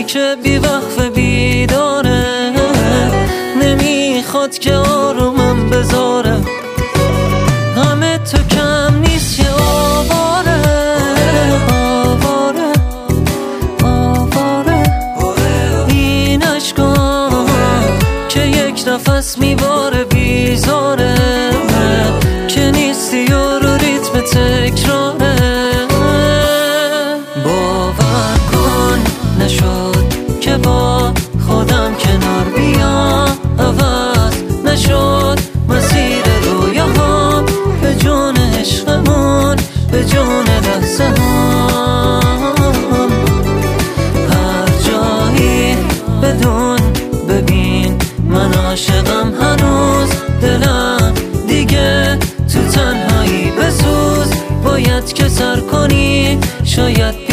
که بی وقف بیداره، نمیخواد که آرومم بذاره. غم تو کم نیست که آواره، آواره آواره. این عشقام که یک نفس میباره بیزاره، که نیستی و رو ریتم تکراره. باور کن نشد که با خودم کنار بیام، عوض نشد مسیر رویاهام. به جون عشقمون، به جون لحظه هم، هر جایی بدون ببین من عاشقم هنوز. دلم دیگه تو تنهایی بسوز، باید که سر کنی شاید